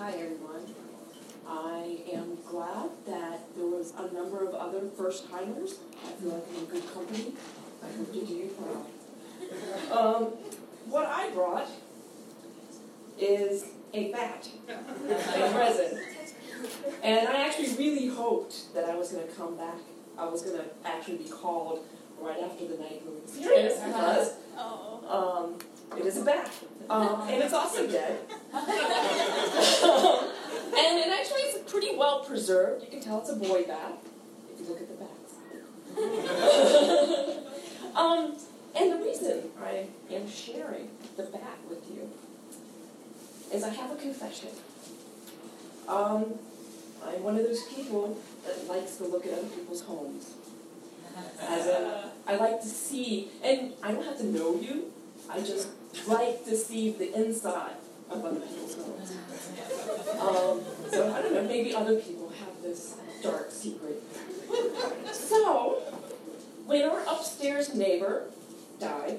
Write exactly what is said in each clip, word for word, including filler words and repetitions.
Hi everyone. I am glad that there was a number of other first-timers. I feel like I'm in good company. I hope to do you proud. Um, what I brought is a bat, a resin. And I actually really hoped that I was going to come back. I was going to actually be called right after the night movie series because um, it is a bat. Um, and it's also dead. And it actually is pretty well preserved. You can tell it's a boy bat if you look at the back. um, and the reason I am sharing the bat with you is I have a confession. Um, I'm one of those people that likes to look at other people's homes. As a, I like to see, and I don't have to know you, I just like to see the inside of other people's homes. Um, so I don't know, maybe other people have this dark secret. So, when our upstairs neighbor died,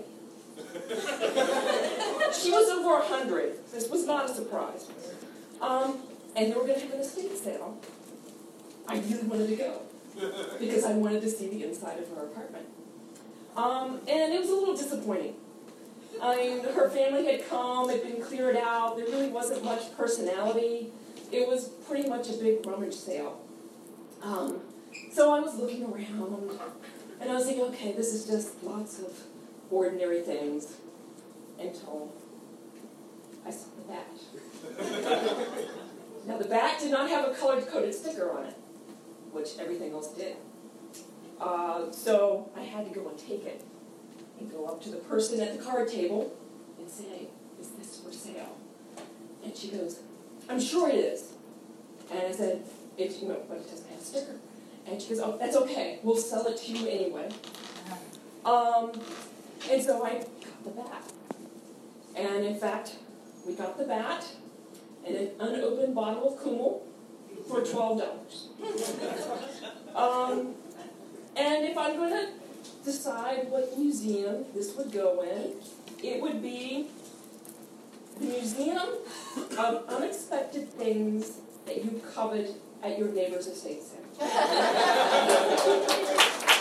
she was over a hundred. This was not a surprise. Um, and they were going to have an estate sale. I really wanted to go because I wanted to see the inside of her apartment. Um, and it was a little disappointing. I mean, her family had come, had been cleared out, there really wasn't much personality. It was pretty much a big rummage sale. Um, so I was looking around, and I was thinking, okay, this is just lots of ordinary things, until I saw the bat. Now, the bat did not have a colored-coded sticker on it, which everything else did. Uh, so I had to go and take it. And go up to the person at the card table and say, is this for sale? And she goes, I'm sure it is. And I said, it, you know, but it doesn't have a sticker. And she goes, oh, that's okay. We'll sell it to you anyway. Um, and so I got the bat. And in fact, we got the bat and an unopened bottle of Kummel for twelve dollars. um, and if I'm going to decide what museum this would go in, it would be the Museum of Unexpected Things that you coveted at your neighbor's estate sale.